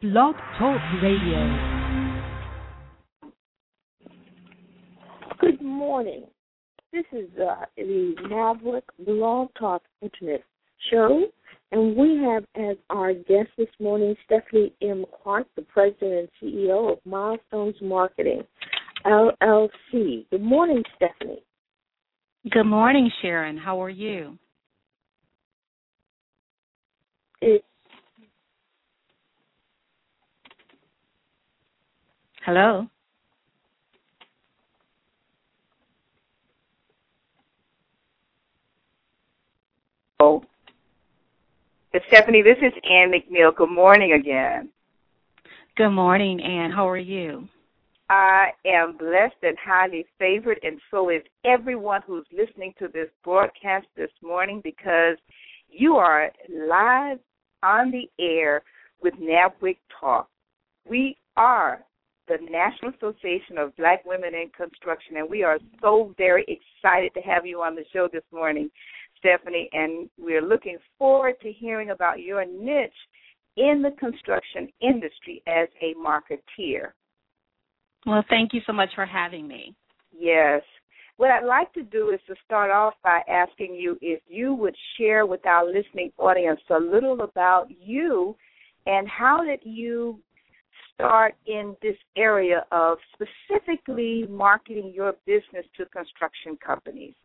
Blog Talk Radio. Good morning. This is the Maverick Blog Talk Internet Show, and we have as our guest this morning Stephanie M. Clark, the President and CEO of Milestones Marketing, LLC. Good morning, Stephanie. Good morning, Sharon. How are you? Hello? Oh, Stephanie, this is Ann McNeil. Good morning again. Good morning, Ann. How are you? I am blessed and highly favored, and so is everyone who's listening to this broadcast this morning, because you are live on the air with NABWIC Talk. We are the National Association of Black Women in Construction, and we are so very excited to have you on the show this morning, Stephanie, and we're looking forward to hearing about your niche in the construction industry as a marketeer. Well, thank you so much for having me. Yes. What I'd like to do is to start off by asking you if you would share with our listening audience a little about you and how did you start in this area of specifically marketing your business to construction companies?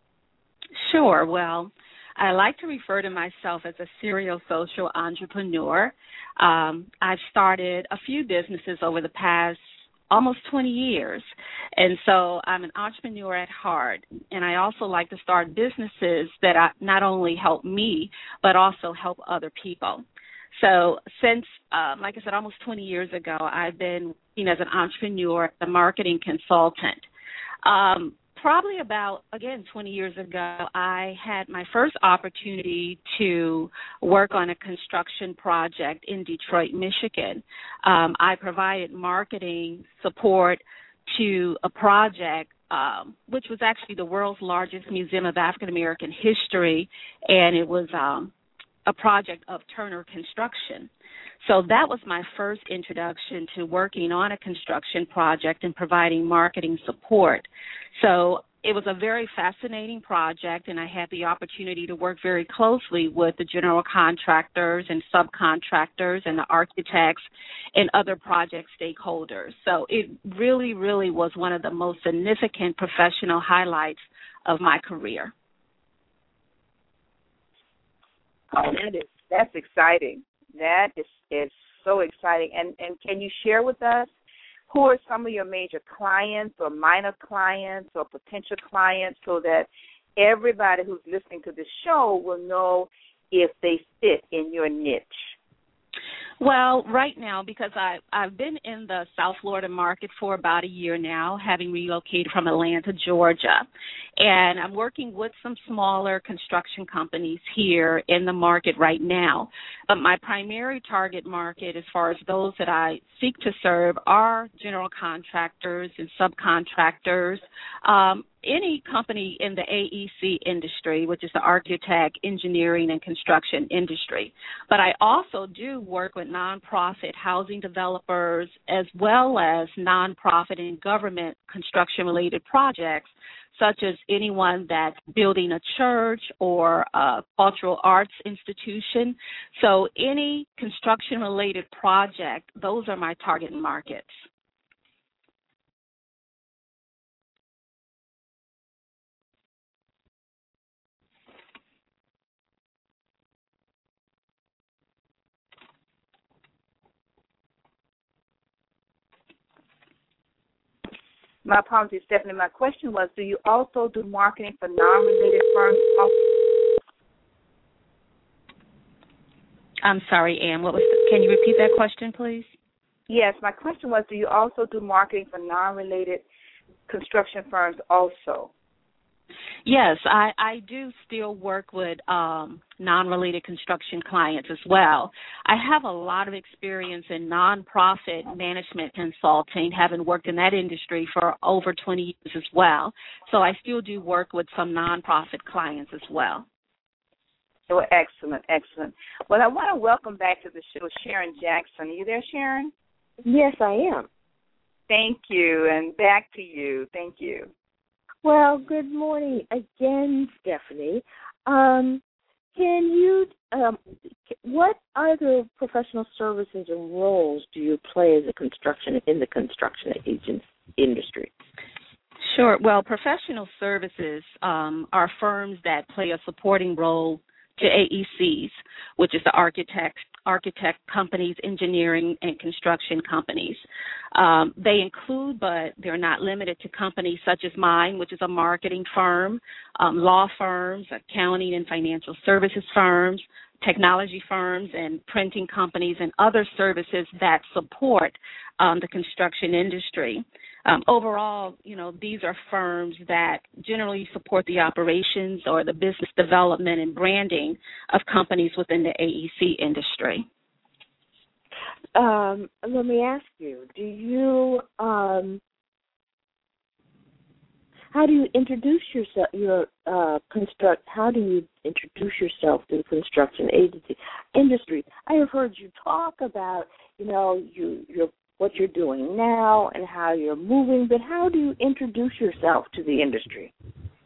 Sure. Well, I like to refer to myself as a serial social entrepreneur. I've started a few businesses over the past almost 20 years, and so I'm an entrepreneur at heart, and I also like to start businesses that not only help me, but also help other people. So since, like I said, almost 20 years ago, I've been working as an entrepreneur, a marketing consultant. Probably about, 20 years ago, I had my first opportunity to work on a construction project in Detroit, Michigan. I provided marketing support to a project which was actually the world's largest museum of African American history, and it was a project of Turner Construction. So that was my first introduction to working on a construction project and providing marketing support. So it was a very fascinating project, and I had the opportunity to work very closely with the general contractors and subcontractors and the architects and other project stakeholders. So it really, really was one of the most significant professional highlights of my career. Oh, that's exciting. That is so exciting. And can you share with us who are some of your major clients or minor clients or potential clients so that everybody who's listening to this show will know if they fit in your niche? Well, right now, because I've been in the South Florida market for about a year now, having relocated from Atlanta, Georgia, and I'm working with some smaller construction companies here in the market right now. But my primary target market, as far as those that I seek to serve, are general contractors and subcontractors, any company in the AEC industry, which is the architect, engineering, and construction industry. But I also do work with nonprofit housing developers as well as nonprofit and government construction-related projects, such as anyone that's building a church or a cultural arts institution. So any construction-related project, those are my target markets. My apologies, Stephanie. My question was, do you also do marketing for non-related firms? I'm sorry, Ann. Can you repeat that question, please? Yes, my question was, do you also do marketing for non-related construction firms also? Yes, I do still work with non-related construction clients as well. I have a lot of experience in nonprofit management consulting, having worked in that industry for over 20 years as well. So I still do work with some nonprofit clients as well. Well, excellent, excellent. Well, I want to welcome back to the show Sharon Jackson. Are you there, Sharon? Yes, I am. Thank you, and back to you. Thank you. Well, good morning again, Stephanie. Can you, what other professional services and roles do you play as in the construction agent industry? Sure. Well, professional services are firms that play a supporting role to AECs, which is the architect companies, engineering and construction companies. They include, but they're not limited to, companies such as mine, which is a marketing firm, law firms, accounting and financial services firms, technology firms, and printing companies, and other services that support the construction industry. Overall, these are firms that generally support the operations or the business development and branding of companies within the AEC industry. Let me ask you, how do you introduce yourself? How do you introduce yourself to the construction agency industry? I have heard you talk about, what you're doing now and how you're moving, but how do you introduce yourself to the industry?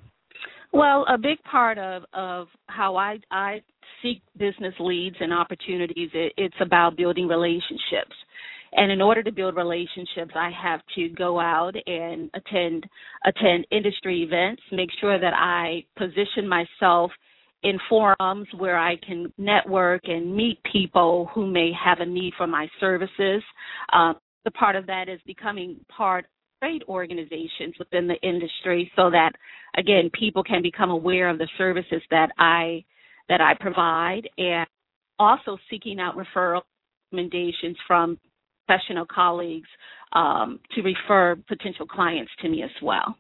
Well, a big part of how I seek business leads and opportunities, it's about building relationships. And in order to build relationships, I have to go out and attend industry events, make sure that I position myself in forums where I can network and meet people who may have a need for my services. The part of that is becoming part of trade organizations within the industry so that, again, people can become aware of the services that I provide, and also seeking out referral recommendations from professional colleagues to refer potential clients to me as well.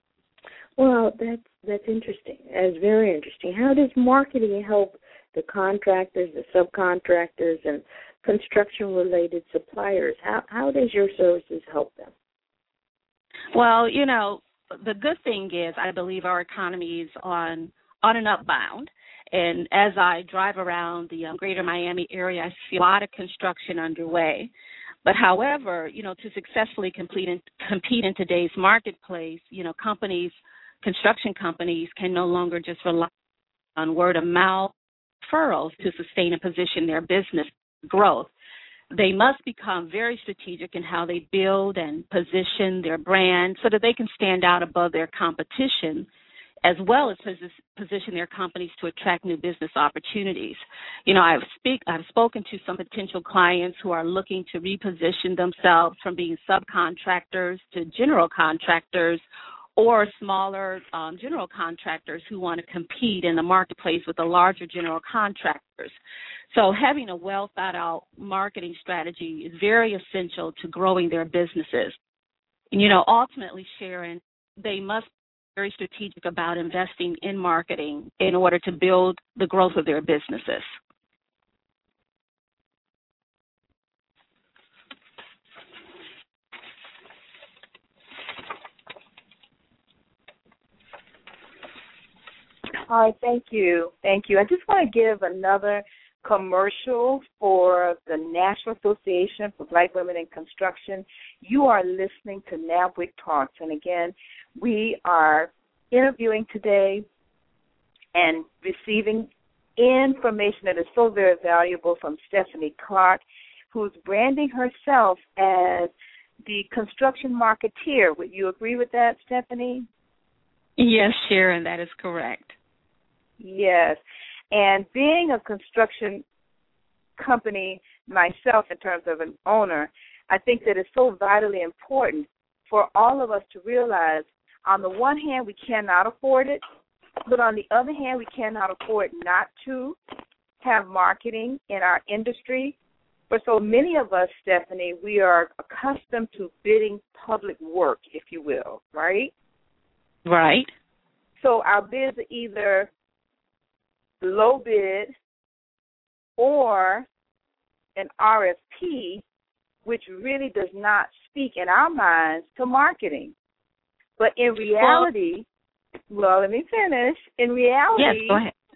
Well, that's interesting. That's very interesting. How does marketing help the contractors, the subcontractors, and construction-related suppliers? How does your services help them? Well, the good thing is I believe our economy is on an upbound. And as I drive around the greater Miami area, I see a lot of construction underway. But however, to successfully compete in today's marketplace, construction companies can no longer just rely on word of mouth referrals to sustain and position their business growth. They must become very strategic in how they build and position their brand so that they can stand out above their competition, as well as position their companies to attract new business opportunities. I've spoken to some potential clients who are looking to reposition themselves from being subcontractors to general contractors, or smaller general contractors who want to compete in the marketplace with the larger general contractors. So having a well-thought-out marketing strategy is very essential to growing their businesses. And, ultimately, Sharon, they must be very strategic about investing in marketing in order to build the growth of their businesses. All right, thank you. Thank you. I just want to give another commercial for the National Association for Black Women in Construction. You are listening to NABWIC Talks. And again, we are interviewing today and receiving information that is so very valuable from Stephanie Clark, who's branding herself as the construction marketeer. Would you agree with that, Stephanie? Yes, Sharon, that is correct. Yes. And being a construction company myself in terms of an owner, I think that it's so vitally important for all of us to realize, on the one hand, we cannot afford it, but on the other hand, we cannot afford not to have marketing in our industry. For so many of us, Stephanie, we are accustomed to bidding public work, if you will, right? Right. So our bids are either low bid or an RFP, which really does not speak in our minds to marketing. But in reality, well, let me finish. In reality, yes, go ahead.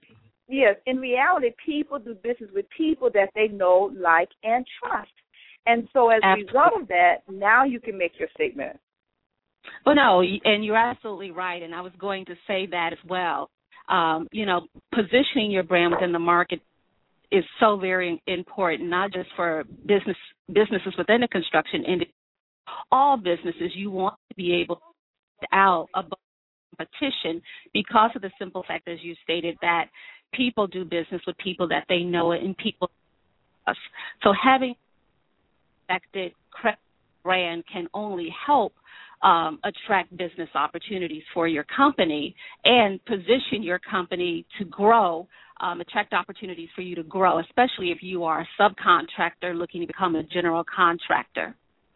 Yes, in reality, people do business with people that they know, like, and trust. And so as a result of that, now you can make your statement. Well, no, and you're absolutely right, and I was going to say that as well. Positioning your brand within the market is so very important, not just for businesses within the construction industry. All businesses, you want to be able to stand out above competition because of the simple fact, as you stated, that people do business with people that they know and people trust. So having a respected, credible brand can only help attract business opportunities for your company and position your company to grow, attract opportunities for you to grow, especially if you are a subcontractor looking to become a general contractor.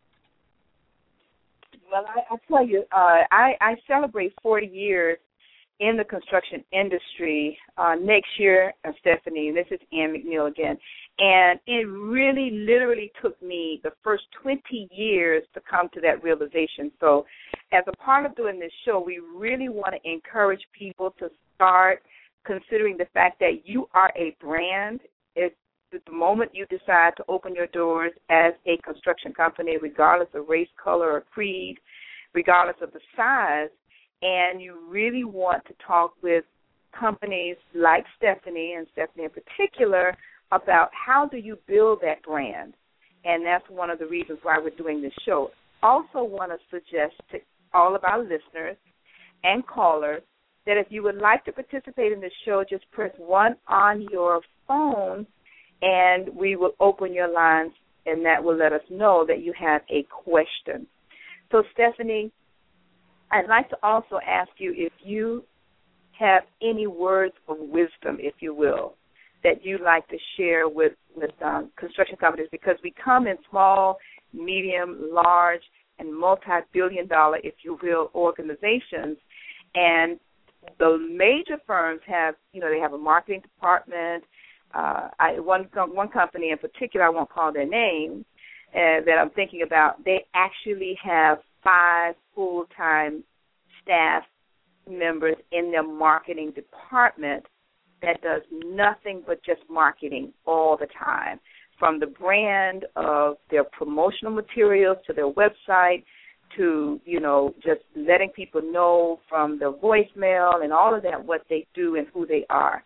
Well, I tell you, I celebrate 40 years in the construction industry next year, Stephanie. This is Ann McNeil again. And it really literally took me the first 20 years to come to that realization. So as a part of doing this show, we really want to encourage people to start considering the fact that you are a brand. It's the moment you decide to open your doors as a construction company, regardless of race, color, or creed, regardless of the size, and you really want to talk with companies like Stephanie, and Stephanie in particular, about how do you build that brand. And that's one of the reasons why we're doing this show. Also want to suggest to all of our listeners and callers that if you would like to participate in this show, just press 1 on your phone, and we will open your lines, and that will let us know that you have a question. So, Stephanie, I'd like to also ask you if you have any words of wisdom, if you will, that you'd like to share with construction companies, because we come in small, medium, large, and multi-billion-dollar, if you will, organizations, and the major firms have, they have a marketing department. One company in particular, I won't call their name, that I'm thinking about, they actually have 5 full-time staff members in their marketing department that does nothing but just marketing all the time, from the brand of their promotional materials to their website to, just letting people know from their voicemail and all of that what they do and who they are.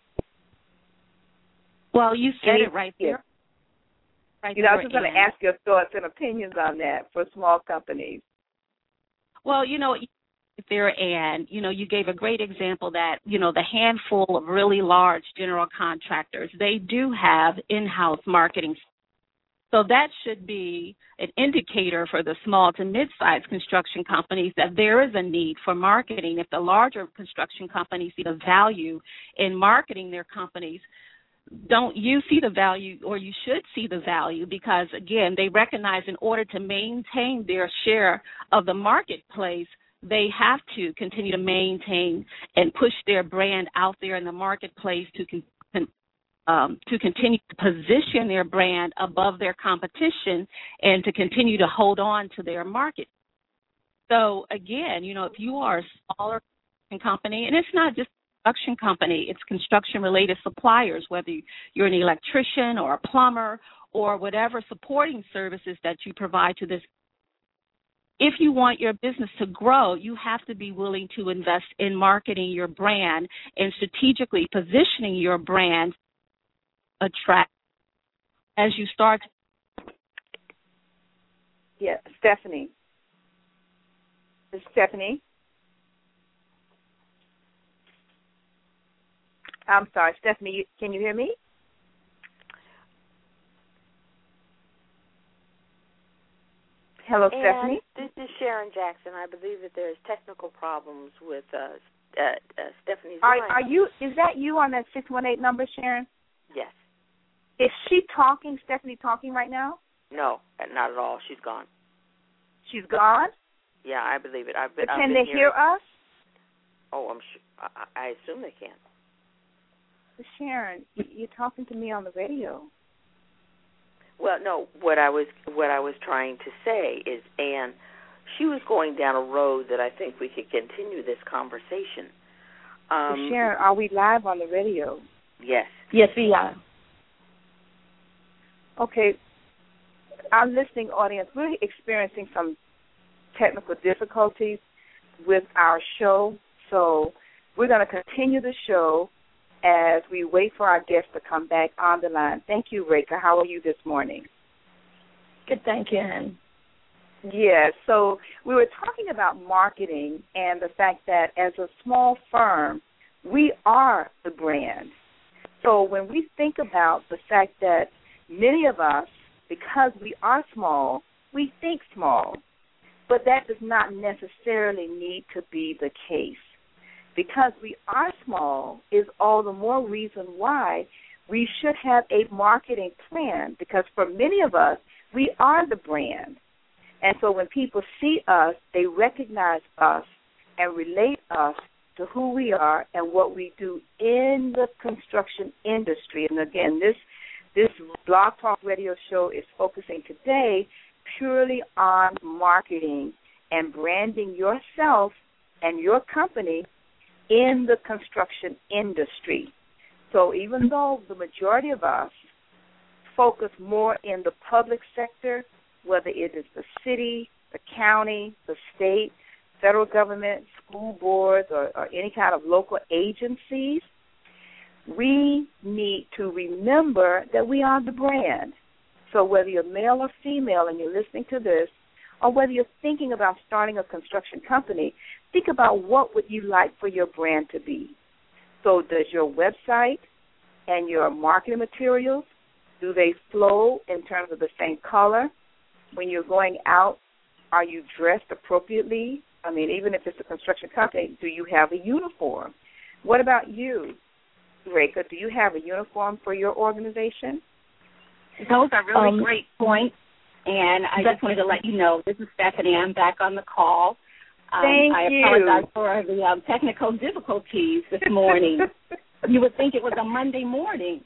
Well, you said it right there. I was just going to ask your thoughts and opinions on that for small companies. Well, there, Ann, you gave a great example that, the handful of really large general contractors, they do have in-house marketing. So that should be an indicator for the small to mid-sized construction companies that there is a need for marketing. If the larger construction companies see the value in marketing their companies, don't you see the value, or you should see the value, because, again, they recognize in order to maintain their share of the marketplace, they have to continue to maintain and push their brand out there in the marketplace to continue to position their brand above their competition and to continue to hold on to their market. So, again, if you are a smaller company, and it's not just construction company, it's construction-related suppliers, whether you're an electrician or a plumber or whatever supporting services that you provide to this. If you want your business to grow, you have to be willing to invest in marketing your brand and strategically positioning your brand attract as you start. Yeah, Stephanie. This is Stephanie. I'm sorry, Stephanie, can you hear me? Hello, Stephanie. This is Sharon Jackson. I believe that there's technical problems with Stephanie's line. Are you? Is that you on that 618 number, Sharon? Yes. Is she talking? Stephanie talking right now? No, not at all. She's gone. She's gone? Yeah, I believe it. But can they hear us? Oh, I'm sure. I assume they can. Sharon, you're talking to me on the radio. Well, no. What I was trying to say is, Ann, she was going down a road that I think we could continue this conversation. Sharon, are we live on the radio? Yes. Yes, we are. Okay. Our listening audience, we're experiencing some technical difficulties with our show, so we're going to continue the show as we wait for our guests to come back on the line. Thank you, Reka. How are you this morning? Good, thank you, Ann. Yes, so we were talking about marketing and the fact that as a small firm, we are the brand. So when we think about the fact that many of us, because we are small, we think small, but that does not necessarily need to be the case. Because we are small is all the more reason why we should have a marketing plan, because for many of us, we are the brand. And so when people see us, they recognize us and relate us to who we are and what we do in the construction industry. And again, this Blog Talk Radio show is focusing today purely on marketing and branding yourself and your company in the construction industry. So even though the majority of us focus more in the public sector, whether it is the city, the county, the state, federal government, school boards, or any kind of local agencies, we need to remember that we are the brand. So whether you're male or female and you're listening to this, or whether you're thinking about starting a construction company, think about what would you like for your brand to be. So does your website and your marketing materials, do they flow in terms of the same color? When you're going out, are you dressed appropriately? I mean, even if it's a construction company, do you have a uniform? What about you, Reka? Do you have a uniform for your organization? Those are really great points. And I just wanted to let you know, this is Stephanie. I'm back on the call. Thank you. I apologize for the technical difficulties this morning. You would think it was a Monday morning.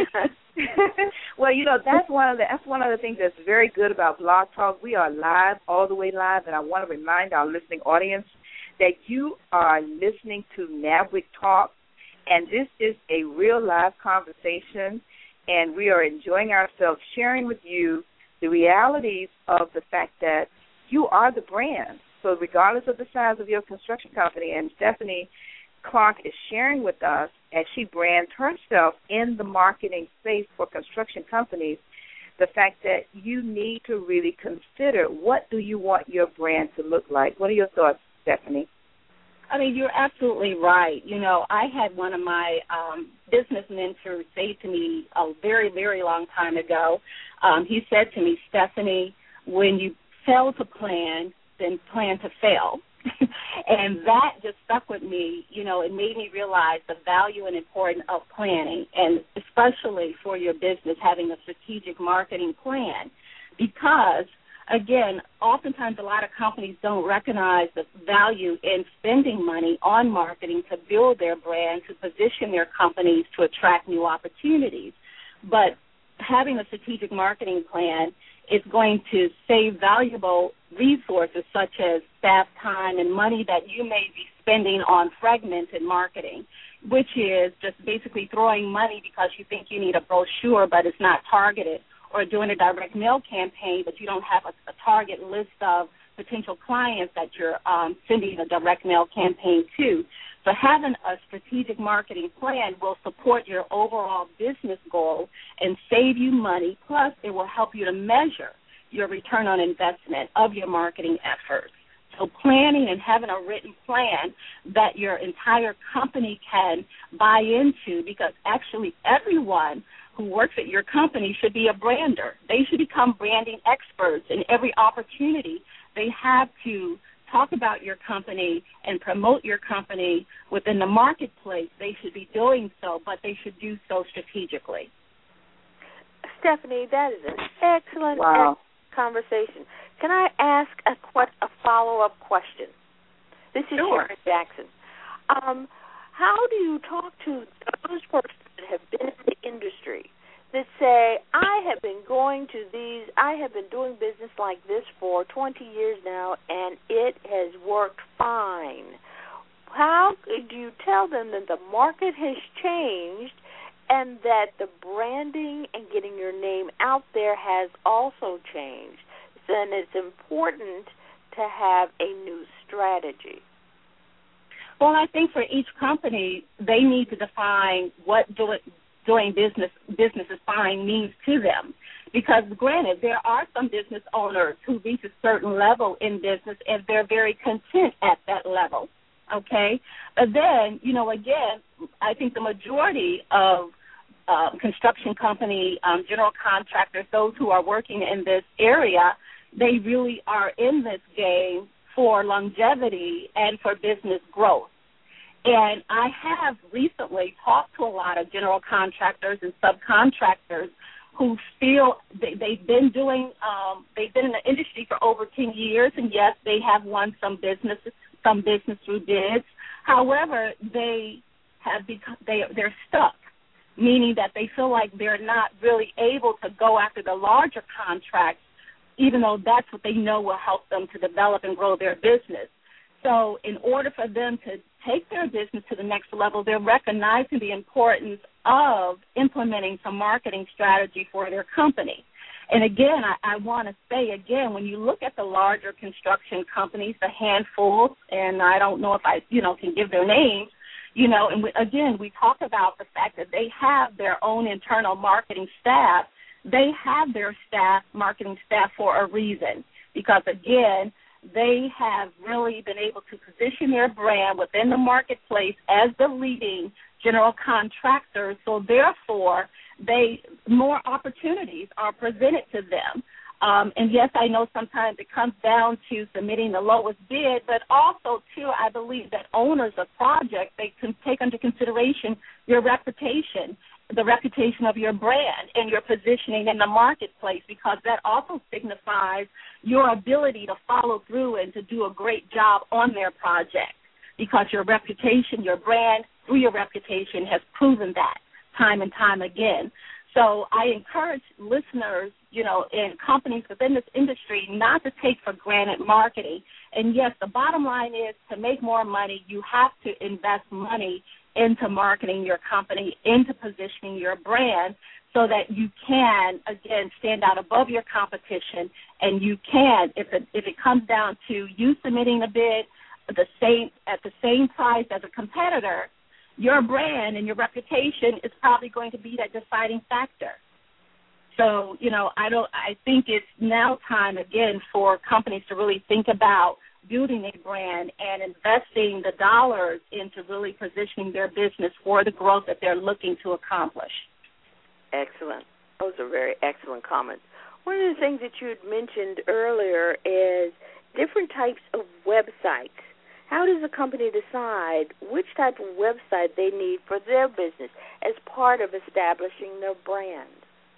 Well, that's one of the things that's very good about Blog Talk. We are live, all the way live, and I want to remind our listening audience that you are listening to NABWIC Talk, and this is a real live conversation, and we are enjoying ourselves sharing with you the realities of the fact that you are the brand. So regardless of the size of your construction company, and Stephanie Clark is sharing with us as she brands herself in the marketing space for construction companies, the fact that you need to really consider what do you want your brand to look like. What are your thoughts, Stephanie? I mean, you're absolutely right. I had one of my business mentors say to me a very, very long time ago, he said to me, Stephanie, when you fail to plan, then plan to fail. And that just stuck with me. It made me realize the value and importance of planning, and especially for your business, having a strategic marketing plan. Because, again, oftentimes a lot of companies don't recognize the value in spending money on marketing to build their brand, to position their companies to attract new opportunities. But having a strategic marketing plan is going to save valuable resources such as staff time and money that you may be spending on fragmented marketing, which is just basically throwing money because you think you need a brochure but it's not targeted, or doing a direct mail campaign but you don't have a target list of potential clients that you're sending a direct mail campaign to. So having a strategic marketing plan will support your overall business goal and save you money, plus it will help you to measure your return on investment of your marketing efforts. So planning and having a written plan that your entire company can buy into, because actually everyone who works at your company should be a brander. They should become branding experts, and every opportunity they have to talk about your company and promote your company within the marketplace, they should be doing so, but they should do so strategically. Stephanie, that is an excellent conversation. Can I ask a follow-up question? This is Sure. Sharon Jackson. How do you talk to those persons that have been in the industry that say, I have been doing business like this for 20 years now, and it has worked fine? How do you tell them that the market has changed and that the branding and getting your name out there has also changed. Then it's important to have a new strategy. Well, I think for each company, they need to define what doing business is fine means to them. Because granted, there are some business owners who reach a certain level in business and they're very content at that level, okay? But then, again, I think the majority of construction company, general contractors, those who are working in this area, they really are in this game for longevity and for business growth. And I have recently talked to a lot of general contractors and subcontractors who feel they've been in the industry for over 10 years, and yes, they have won some business through bids. However, they're stuck, meaning that they feel like they're not really able to go after the larger contracts, even though that's what they know will help them to develop and grow their business. So in order for them to take their business to the next level, they're recognizing the importance of implementing some marketing strategy for their company. And again, I want to say again, when you look at the larger construction companies, the handful, and I don't know if I, can give their names, and we talk about the fact that they have their own internal marketing staff. They have their marketing staff for a reason, because again, they have really been able to position their brand within the marketplace as the leading general contractor. So therefore, more opportunities are presented to them. And yes, I know sometimes it comes down to submitting the lowest bid, but also, too, I believe that owners of projects, they can take into consideration your reputation, the reputation of your brand and your positioning in the marketplace, because that also signifies your ability to follow through and to do a great job on their project, because your reputation, your brand, through your reputation has proven that time and time again. So I encourage listeners, in companies within this industry not to take for granted marketing. And, yes, the bottom line is to make more money, you have to invest money into marketing your company, into positioning your brand, so that you can, again, stand out above your competition, and you can, if it comes down to you submitting a bid at the same price as a competitor, your brand and your reputation is probably going to be that deciding factor. So, I think it's now time, again, for companies to really think about building a brand and investing the dollars into really positioning their business for the growth that they're looking to accomplish. Excellent. Those are very excellent comments. One of the things that you had mentioned earlier is different types of websites. How does a company decide which type of website they need for their business as part of establishing their brand?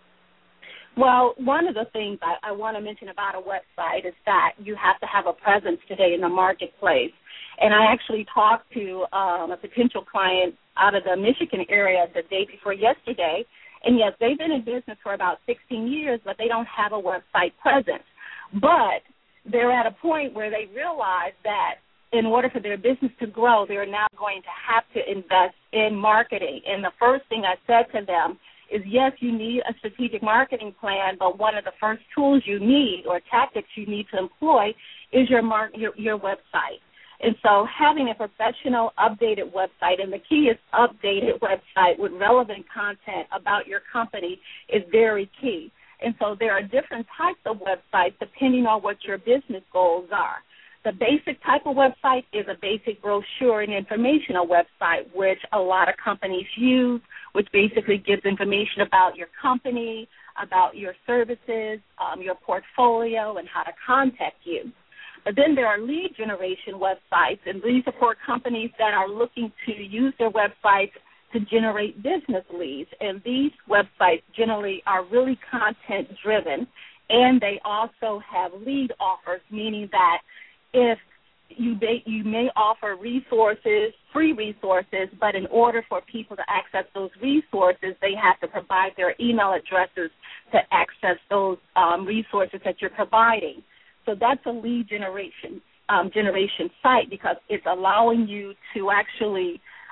Well, one of the things I want to mention about a website is that you have to have a presence today in the marketplace. And I actually talked to a potential client out of the Michigan area the day before yesterday, and yes, they've been in business for about 16 years, but they don't have a website presence. But they're at a point where they realize that in order for their business to grow, they're now going to have to invest in marketing. And the first thing I said to them is, yes, you need a strategic marketing plan, but one of the first tools you need or tactics you need to employ is your website. And so having a professional, updated website, and the key is updated website with relevant content about your company, is very key. And so there are different types of websites depending on what your business goals are. The basic type of website is a basic brochure and informational website, which a lot of companies use, which basically gives information about your company, about your services, your portfolio, and how to contact you. But then there are lead generation websites, and these are for companies that are looking to use their websites to generate business leads. And these websites generally are really content-driven, and they also have lead offers, meaning that if you may offer resources, free resources, but in order for people to access those resources, they have to provide their email addresses to access those resources that you're providing. So that's a lead generation site, because it's allowing you to actually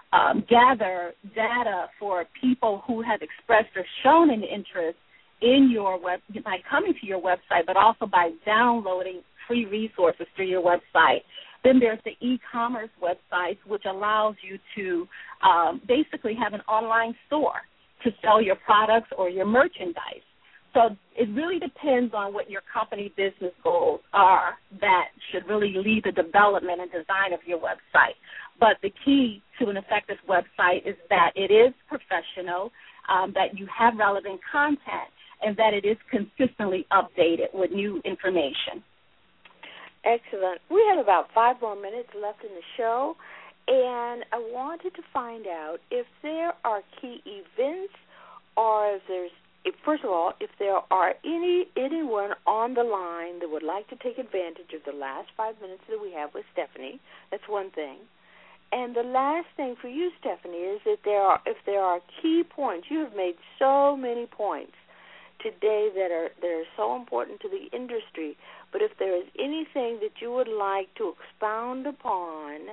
gather data for people who have expressed or shown an interest in your web by coming to your website, but also by downloading free resources through your website. Then there's the e-commerce websites, which allows you to basically have an online store to sell your products or your merchandise. So it really depends on what your company business goals are that should really lead the development and design of your website. But the key to an effective website is that it is professional, that you have relevant content, and that it is consistently updated with new information. Excellent. We have about 5 more minutes left in the show, and I wanted to find out if there are key events or first of all, if there are anyone on the line that would like to take advantage of the last 5 minutes that we have with Stephanie. That's one thing. And the last thing for you, Stephanie, is that if there are key points. You have made so many points today that are so important to the industry. But if there is anything that you would like to expound upon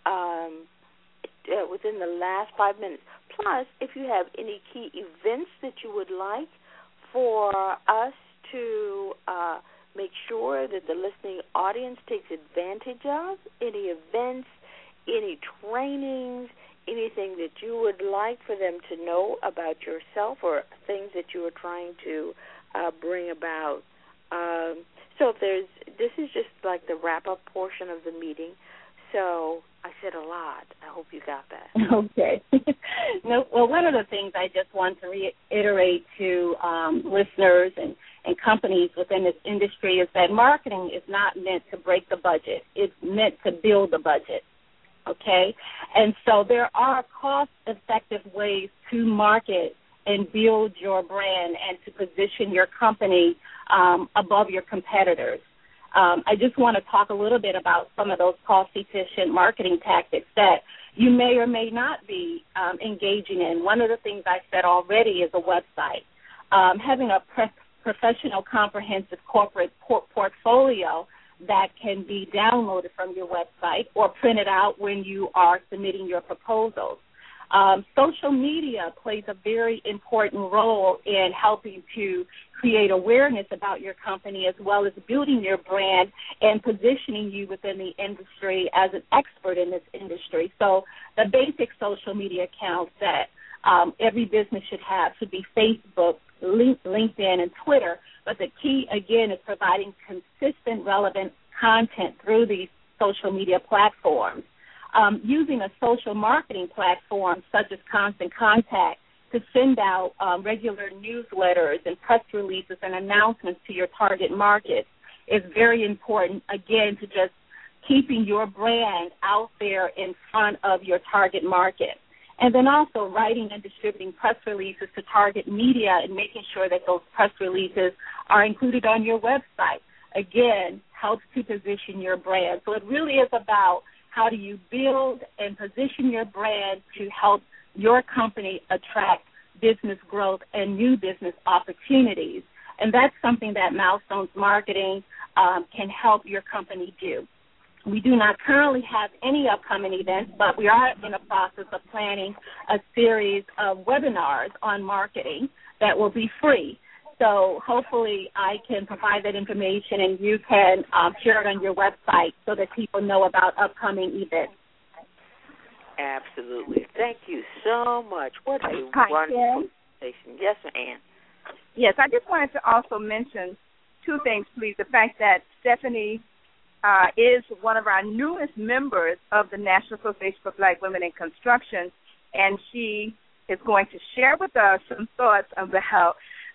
within the last 5 minutes, plus if you have any key events that you would like for us to make sure that the listening audience takes advantage of, any events, any trainings, anything that you would like for them to know about yourself or things that you are trying to bring about. So this is just like the wrap-up portion of the meeting. So I said a lot. I hope you got that. Okay. No, well, one of the things I just want to reiterate to listeners and companies within this industry is that marketing is not meant to break the budget. It's meant to build the budget. Okay? And so there are cost-effective ways to market and build your brand and to position your company above your competitors. I just want to talk a little bit about some of those cost-efficient marketing tactics that you may or may not be engaging in. One of the things I said already is a website. Having a professional, comprehensive corporate portfolio that can be downloaded from your website or printed out when you are submitting your proposals. Social media plays a very important role in helping to create awareness about your company as well as building your brand and positioning you within the industry as an expert in this industry. So the basic social media accounts that every business should be Facebook, LinkedIn, and Twitter. But the key, again, is providing consistent, relevant content through these social media platforms. Using a social marketing platform such as Constant Contact to send out regular newsletters and press releases and announcements to your target market is very important, again, to just keeping your brand out there in front of your target market. And then also writing and distributing press releases to target media and making sure that those press releases are included on your website, again, helps to position your brand. So it really is about how do you build and position your brand to help your company attract business growth and new business opportunities. And that's something that Milestones Marketing can help your company do. We do not currently have any upcoming events, but we are in the process of planning a series of webinars on marketing that will be free. So hopefully I can provide that information and you can share it on your website so that people know about upcoming events. Absolutely. Thank you so much. What a wonderful presentation. Yes, Ann. Yes, I just wanted to also mention two things, please. The fact that Stephanie is one of our newest members of the National Association for Black Women in Construction, and she is going to share with us some thoughts about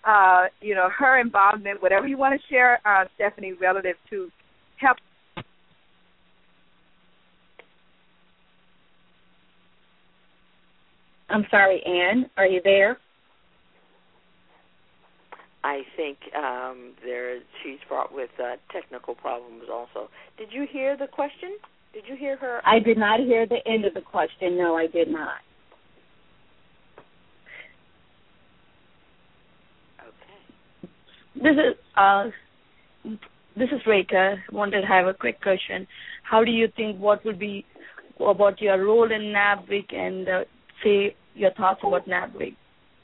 her involvement, whatever you want to share, Stephanie, relative to help. I'm sorry, Ann, are you there? I think she's fraught with technical problems also. Did you hear the question? Did you hear her? I did not hear the end of the question. No, I did not. This is Rekha. Wanted to have a quick question. How do you think what would be about your role in NABWIC and say your thoughts about NABWIC.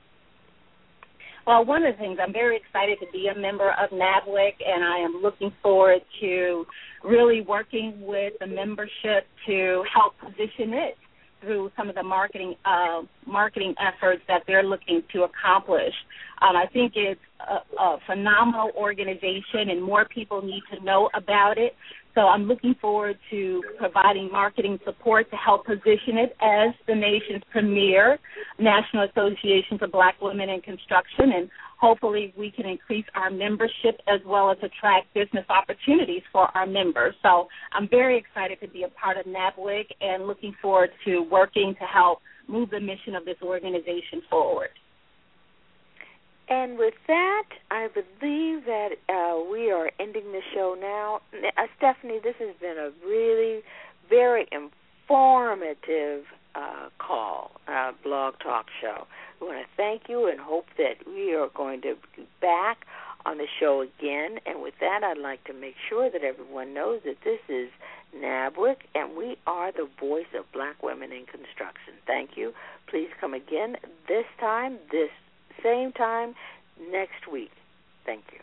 Well, one of the things, I'm very excited to be a member of NABWIC, and I am looking forward to really working with the membership to help position it through some of the marketing efforts that they're looking to accomplish. I think it's a phenomenal organization, and more people need to know about it. So I'm looking forward to providing marketing support to help position it as the nation's premier National Association for Black Women in Construction, and hopefully we can increase our membership as well as attract business opportunities for our members. So I'm very excited to be a part of NABWIC and looking forward to working to help move the mission of this organization forward. And with that, I believe that we are ending the show now. Stephanie, this has been a really very informative blog talk show. We want to thank you and hope that we are going to be back on the show again. And with that, I'd like to make sure that everyone knows that this is NABWIC, and we are the voice of Black women in construction. Thank you. Please come again this same time next week. Thank you.